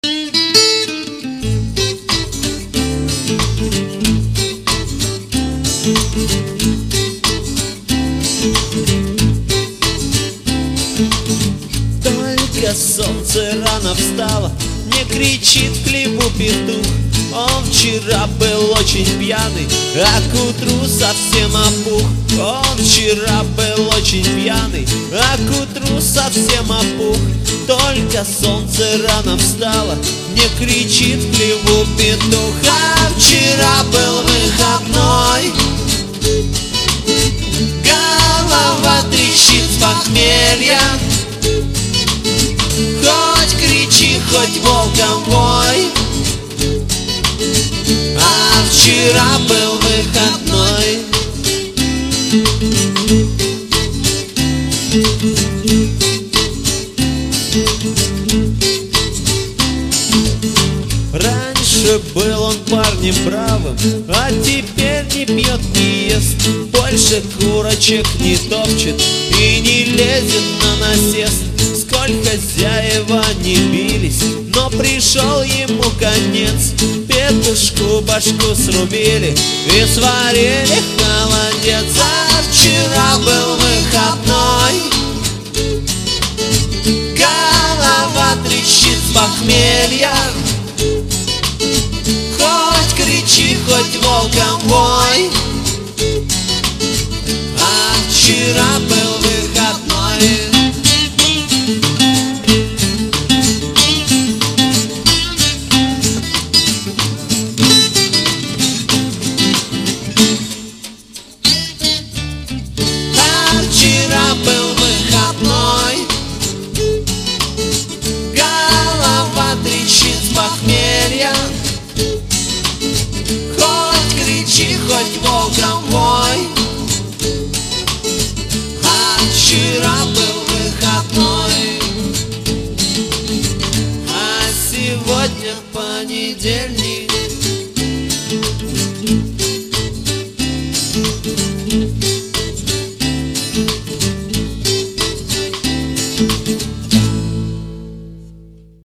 Только солнце рано встало, не кричит в хлеву петух. Он вчера был очень пьяный, а к утру совсем опух. Он вчера был очень пьяный, а к утру совсем опух. Только солнце рано встало, не кричит в хлеву петух. А вчера был выходной, голова трещит с похмелья. Хоть кричи, хоть волком вой, а вчера был выходной. Раньше был он парнем бравым, а теперь не пьет, не ест, больше курочек не топчет и не лезет на насест. Сколь хозяева не бились, но пришел ему конец. Петушку башку срубили и сварили холодец. А вчера был выходной, голова трещит с похмелья. Хоть кричи, хоть волком вой, а вчера был выходной. Вчера был выходной, голова трещит с похмелья. Хоть кричи, хоть волком вой, а вчера был выходной. А сегодня понедельник.